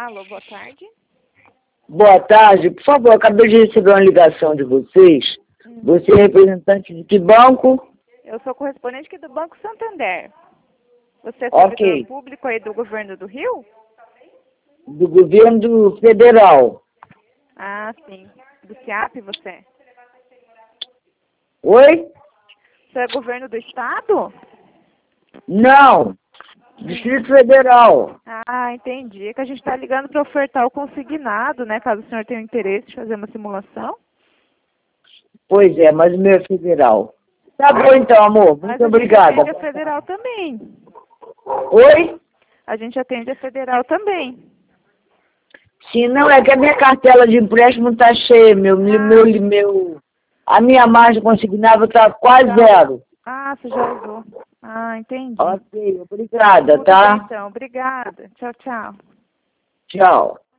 Alô, boa tarde. Boa tarde. Por favor, acabei de receber uma ligação de vocês. Você é representante de que banco? Eu sou correspondente aqui do Banco Santander. Você é Ok. servidor público aí do governo do Rio? Do governo federal. Ah, sim. Do SEAP, você? Oi? Você é governo do estado? Não. Distrito Federal. Ah, entendi. É que a gente está ligando para ofertar o consignado, né? Caso o senhor tenha interesse de fazer uma simulação. Pois é, mas o meu é federal. Tá bom então, amor. Mas Muito a gente obrigada. atende a federal também. Oi? A gente atende a federal também. Sim, não, é que a minha cartela de empréstimo está cheia, a minha margem consignável está quase zero. Ah, você já usou. Ah, entendi. Ok, obrigada, Tudo tá? bem, então. Obrigada. Tchau, tchau. Tchau.